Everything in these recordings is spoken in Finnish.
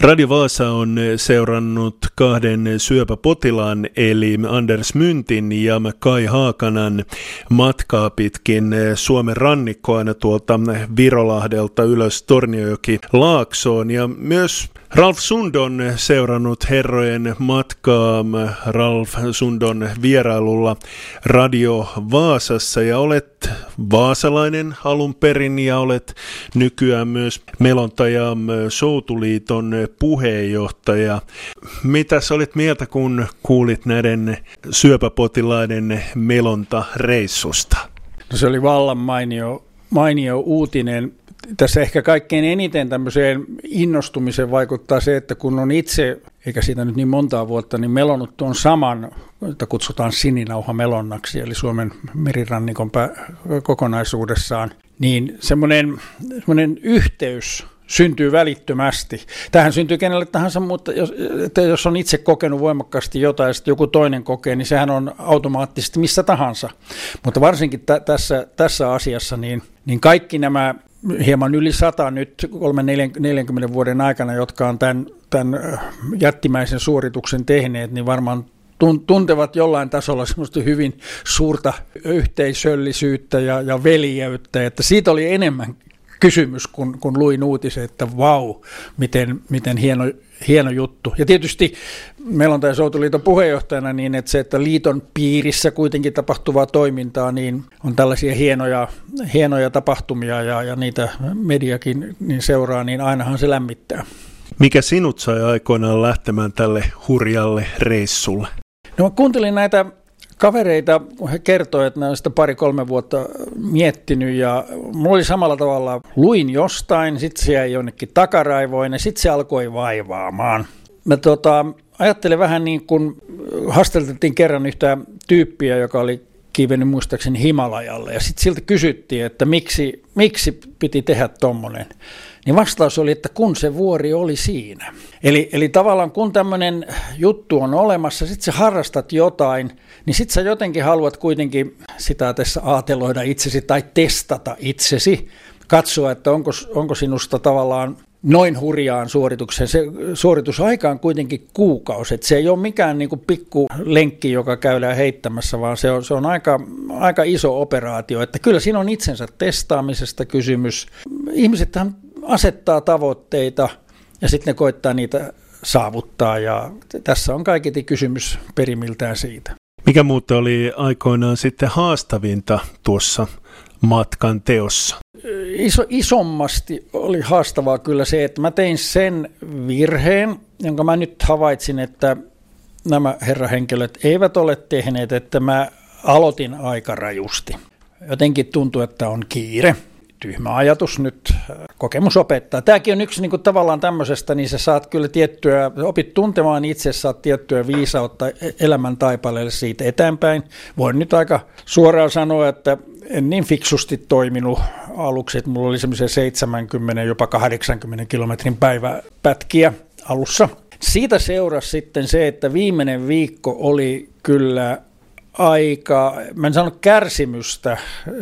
Radio Vaasa on seurannut kahden syöpäpotilaan, eli Anders Myntin ja Kai Haakanan matkaa pitkin Suomen rannikkoa aina tuolta Virolahdelta ylös Torniojoki-Laaksoon. Ja myös Ralf Sund on seurannut herrojen matkaa Ralf Sundon vierailulla Radio Vaasassa, ja olet vaasalainen alun perin ja olet nykyään myös Melonta- ja Soutuliiton puheenjohtaja. Mitäs olit mieltä, kun kuulit näiden syöpäpotilaiden Melonta-reissusta? No, se oli vallan mainio uutinen. Tässä ehkä kaikkein eniten tämmöiseen innostumiseen vaikuttaa se, että kun on itse, eikä siitä nyt niin montaa vuotta, niin melonnut tuon saman, jota kutsutaan sininauhamelonnaksi, eli Suomen merirannikon kokonaisuudessaan, niin semmoinen yhteys syntyy välittömästi. Tämähän syntyy kenelle tahansa, mutta jos on itse kokenut voimakkaasti jotain ja sitten joku toinen kokee, niin sehän on automaattisesti missä tahansa. Mutta varsinkin tässä asiassa, niin kaikki nämä hieman yli 100 nyt 30-40 vuoden aikana, jotka on tämän jättimäisen suorituksen tehneet, niin varmaan tuntevat jollain tasolla semmoista hyvin suurta yhteisöllisyyttä ja veljeyttä, että siitä oli enemmän kysymys, kun luin uutisen, että vau, miten hieno juttu. Ja tietysti Melonta- ja Soutuliiton puheenjohtajana niin, että liiton piirissä kuitenkin tapahtuvaa toimintaa, niin on tällaisia hienoja tapahtumia ja niitä mediakin niin seuraa, niin ainahan se lämmittää. Mikä sinut sai aikoinaan lähtemään tälle hurjalle reissulle? No, mä kuuntelin näitä kavereita, kun he kertoivat, että ne on sitä 2-3 vuotta miettinyt, ja mulla oli samalla tavalla, luin jostain, sitten se jäi jonnekin takaraivoin ja sitten se alkoi vaivaamaan. Mä ajattelin vähän niin kuin, haastateltiin kerran yhtä tyyppiä, joka oli kiivennyt muistaakseni Himalajalle, ja sitten siltä kysyttiin, että miksi piti tehdä tommonen. Niin vastaus oli, että kun se vuori oli siinä. Eli tavallaan kun tämmöinen juttu on olemassa, sitten sä harrastat jotain, niin sitten sä jotenkin haluat kuitenkin sitä tässä aateloida itsesi tai testata itsesi, katsoa, että onko sinusta tavallaan noin hurjaan suoritukseen. Se suoritusaika on kuitenkin kuukausi, että se ei ole mikään niin kuin pikku lenkki, joka käydään heittämässä, vaan se on aika iso operaatio, että kyllä siinä on itsensä testaamisesta kysymys. Ihmisethän asettaa tavoitteita ja sitten ne koittaa niitä saavuttaa, ja tässä on kaiketi kysymys perimiltään siitä. Mikä muuta oli aikoinaan sitten haastavinta tuossa matkan teossa? Isommasti oli haastavaa kyllä se, että mä tein sen virheen, jonka mä nyt havaitsin, että nämä herrahenkilöt eivät ole tehneet, että mä aloitin aika rajusti. Jotenkin tuntuu, että on kiire. Tyhmä ajatus nyt, kokemus opettaa. Tämäkin on yksi niin kuin tavallaan tämmöisestä, niin sä saat kyllä opit tuntemaan itse, saat tiettyä viisautta elämän taipaleelle siitä eteenpäin. Voin nyt aika suoraan sanoa, että en niin fiksusti toiminut aluksi, että mulla oli semmoisia 70, jopa 80 kilometrin päiväpätkiä alussa. Siitä seurasi sitten se, että viimeinen viikko oli kyllä aika, mä en sano kärsimystä,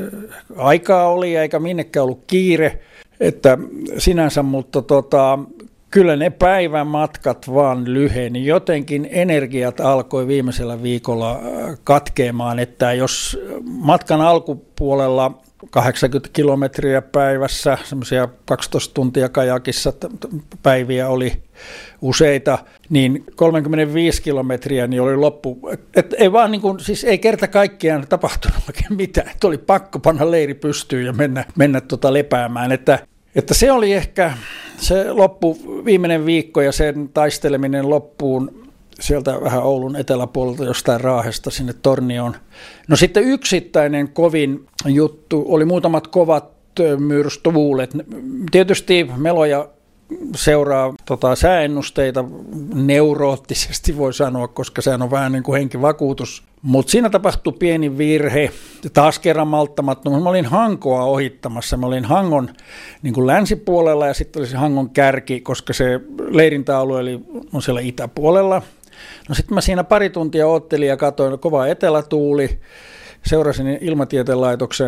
aikaa oli eikä minnekään ollut kiire, että sinänsä, mutta kyllä ne päivän matkat vaan lyheni. Jotenkin energiat alkoi viimeisellä viikolla katkeamaan, että jos matkan alkupuolella 80 kilometriä päivässä, semmoisia 12 tuntia kajakissa päiviä oli useita, niin 35 kilometriä niin oli loppu. Et ei vaan niin kuin, siis ei kerta kaikkiaan tapahtunut oikein mitään. Et oli pakko panna leiri pystyyn ja mennä lepäämään. Että se oli ehkä se viimeinen viikko ja sen taisteleminen loppuun sieltä vähän Oulun eteläpuolelta jostain Raahesta sinne Tornioon. No sitten yksittäinen kovin juttu oli muutamat kovat myrskytuulet. Tietysti Meloja seuraa sääennusteita neuroottisesti voi sanoa, koska sehän on vähän niin kuin henkivakuutus. Mutta siinä tapahtui pieni virhe, taas kerran malttamattomuus. Mä olin Hankoa ohittamassa, mä olin Hangon niin kuin länsipuolella ja sitten oli se Hangon kärki, koska se leirintäalue on siellä itäpuolella. No sitten mä siinä pari tuntia oottelin ja katsoin, kova etelätuuli, seurasin Ilmatieteen laitoksen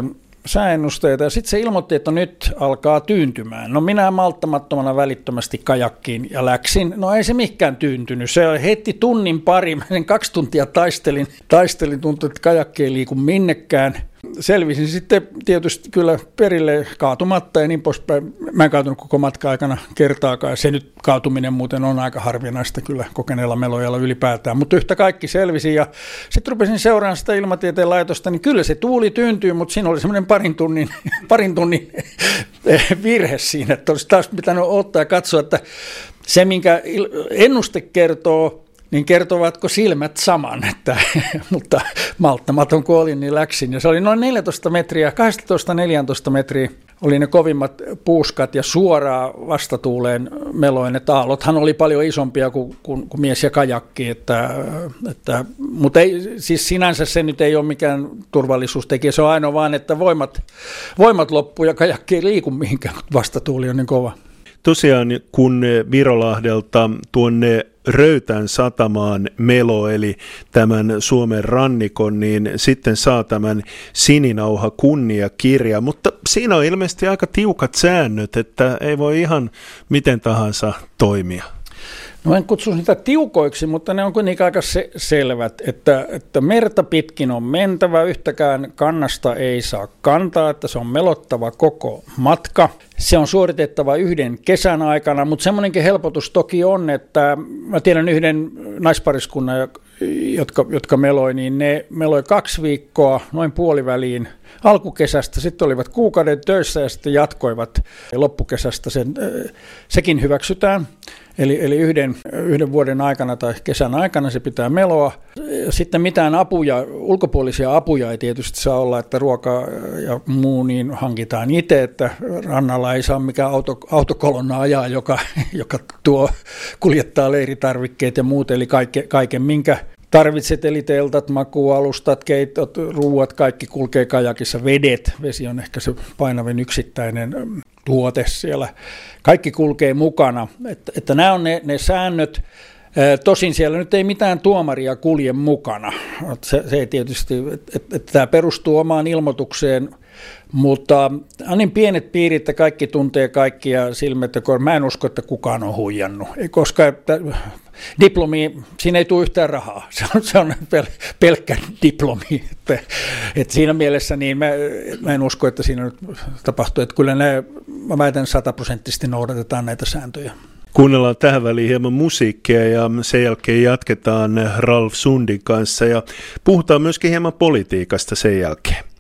sääennusteita ja sitten se ilmoitti, että nyt alkaa tyyntymään. No minä malttamattomana välittömästi kajakkiin ja läksin. No ei se mikään tyyntynyt. Se heti tunnin pari, mä 2 tuntia taistelin, tuntui, että kajakki ei liiku minnekään. Selvisin sitten tietysti kyllä perille kaatumatta ja niin poispäin. Mä en kaatunut koko matka aikana kertaakaan ja se nyt kaatuminen muuten on aika harvinaista kyllä kokeneella melojalla ylipäätään. Mutta yhtä kaikki selvisin ja sitten rupesin seuraamaan sitä ilmatieteen laitosta, niin kyllä se tuuli tyyntyy, mutta siinä oli semmoinen parin tunnin virhe siinä, että olisi taas pitänyt ottaa ja katsoa, että se minkä ennuste kertoo, niin kertovatko silmät saman, mutta malttamaton kun olin, niin läksin. Ja se oli noin 14 metriä, 12-14 metriä oli ne kovimmat puuskat ja suoraan vastatuuleen meloin. Että aallothan oli paljon isompia kuin mies ja kajakki, mutta ei, siis sinänsä se nyt ei ole mikään turvallisuustekijä. Se on ainoa vaan, että voimat loppuu ja kajakki ei liiku mihinkään, kun vastatuuli on niin kova. Tosiaan kun Virolahdelta tuonne Röytän satamaan melo, eli tämän Suomen rannikon, niin sitten saa tämän Sininauha kunniakirja, mutta siinä on ilmeisesti aika tiukat säännöt, että ei voi ihan miten tahansa toimia. No en kutsu niitä tiukoiksi, mutta ne on kuitenkin aika selvät, että merta pitkin on mentävä, yhtäkään kannasta ei saa kantaa, että se on melottava koko matka. Se on suoritettava 1 kesän aikana, mutta semmoinenkin helpotus toki on, että mä tiedän yhden naispariskunnan, jotka meloi, niin ne meloi 2 viikkoa noin puoliväliin alkukesästä, sitten olivat kuukauden töissä ja sitten jatkoivat loppukesästä, sekin hyväksytään. Eli yhden vuoden aikana tai kesän aikana se pitää meloa. Sitten mitään ulkopuolisia apuja ei tietysti saa olla, että ruoka ja muu niin hankitaan itse, että rannalla ei saa mikään autokolonna ajaa, joka kuljettaa leiritarvikkeet ja muut, eli kaiken minkä tarvitset, eli teltat, makuualustat, keitot, ruuat, kaikki kulkee kajakissa, vesi on ehkä se painavin yksittäinen tuote siellä. Kaikki kulkee mukana, että nämä on ne säännöt. Tosin siellä nyt ei mitään tuomaria kulje mukana. Se ei tietysti, että tämä perustuu omaan ilmoitukseen, mutta on niin pienet piirit, että kaikki tuntee kaikkia silmät ja mä en usko, että kukaan on huijannut. Koska diplomi, siinä ei tule yhtään rahaa. Se on pelkkä diplomi. Että siinä mielessä niin mä en usko, että siinä nyt tapahtuu. Että kyllä mä väitän 100% noudatetaan näitä sääntöjä. Kuunnellaan tähän väliin hieman musiikkia ja sen jälkeen jatketaan Ralf Sundin kanssa ja puhutaan myöskin hieman politiikasta sen jälkeen.